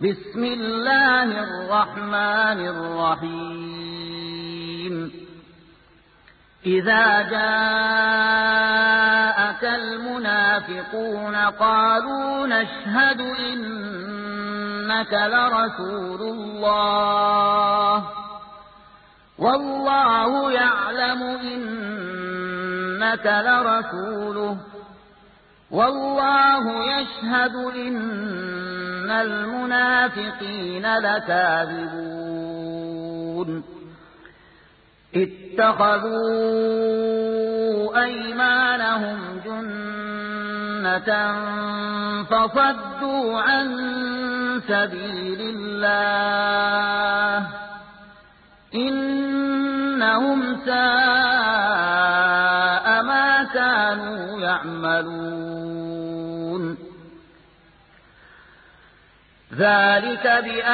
بسم الله الرحمن الرحيم إذا جاءك المنافقون قالوا نشهد إنك لرسول الله والله يعلم إنك لرسوله والله يشهد إن المنافقين لكاذبون اتخذوا أيمانهم جنة فصدوا عن سبيل الله إنهم ساء ما كانوا يعملون ذلك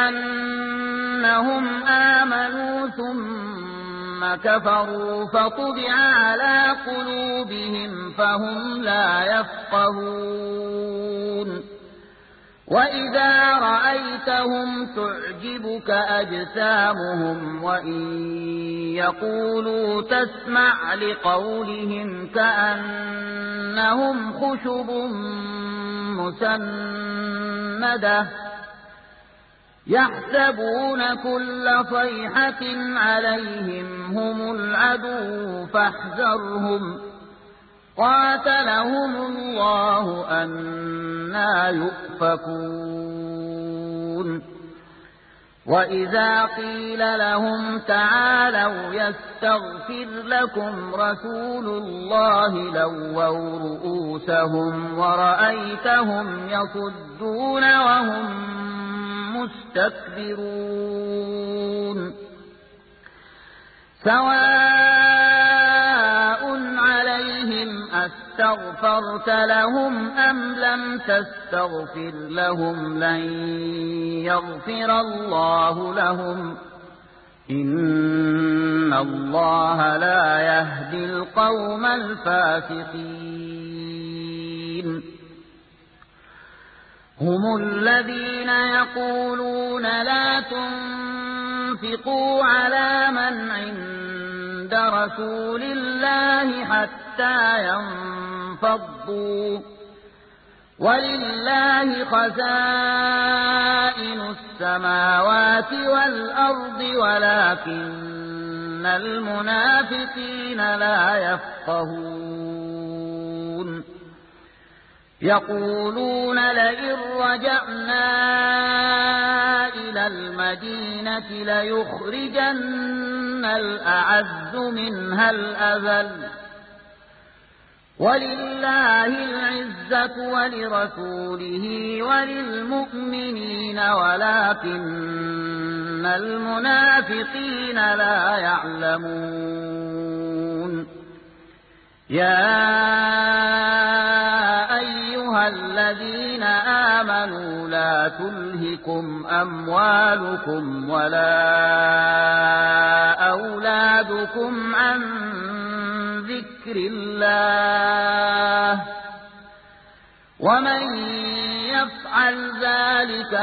بأنهم آمنوا ثم كفروا فطبع على قلوبهم فهم لا يفقهون وإذا رأيتهم تعجبك أجسامهم وإن يقولوا تسمع لقولهم كأنهم خشب مسندة يحسبون كل صيحة عليهم هم العدو فاحذرهم قاتلهم الله أنى يؤفكون وإذا قيل لهم تعالوا يستغفر لكم رسول الله لووا رؤوسهم ورأيتهم يصدون وهم مستكبرون سواء عليهم أستغفرت لهم أم لم تستغفر لهم لن يغفر الله لهم إن الله لا يهدي القوم الفاسقين هم الذين يقولون لا تنفقوا على من عند رسول الله حتى ينفضوا ولله خزائن السماوات والأرض ولكن المنافقين لا يفقهون يقولون لئن رجعنا إلى المدينة ليخرجن الأعز منها الأذل ولله العزة ولرسوله وللمؤمنين ولكن المنافقين لا يعلمون يا أيها الذين آمنوا لا تلهكم أموالكم ولا أولادكم عن ذكر الله ومن يفعل ذلك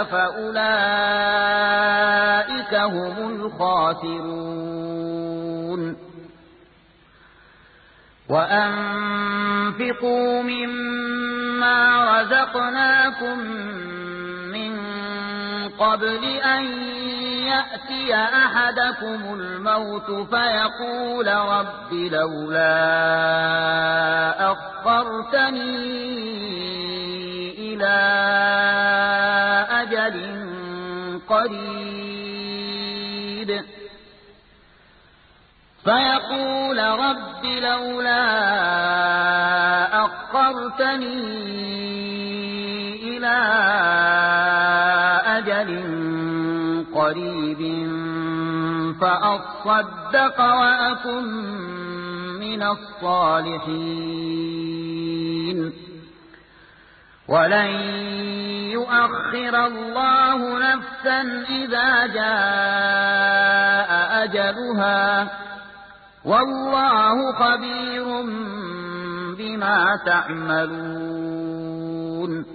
فأولئك هم الخاسرون وأنفقوا مما رزقناكم من قبل أن يأتي أحدكم الموت فيقول رب لولا أخرتني إلى أجل قريب فيقول رب لولا أخرتني إلى أجل قريب فأصدق وأكن من الصالحين ولن يؤخر الله نفسا إذا جاء أجلها والله خبير بما تعملون